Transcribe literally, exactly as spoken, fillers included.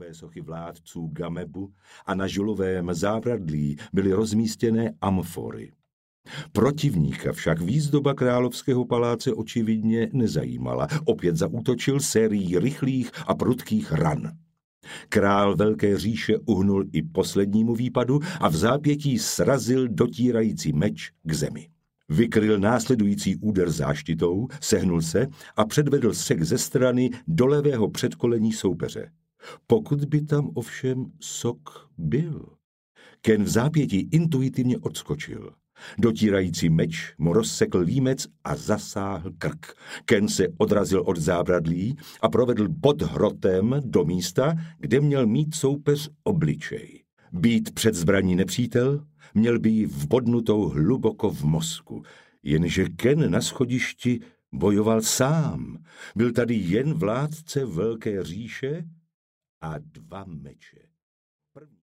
bronzové sochy vládců Gamebu a na žulovém zábradlí byly rozmístěné amfory. Protivníka však výzdoba královského paláce očividně nezajímala. Opět zaútočil sérií rychlých a prudkých ran. Král Velké říše uhnul i poslednímu výpadu a v zápětí srazil dotírající meč k zemi. Vykryl následující úder záštitou, sehnul se a předvedl sek ze strany do levého předkolení soupeře. Pokud by tam ovšem sok byl. Ken v zápětí intuitivně odskočil. Dotírající meč mu rozsekl límec a zasáhl krk. Ken se odrazil od zábradlí a provedl bod hrotem do místa, kde měl mít soupeř obličej. Být před zbraní nepřítel, měl by ji vbodnutou hluboko v mozku, jenže Ken na schodišti bojoval sám. Byl tady jen vládce Velké říše a dva meče. První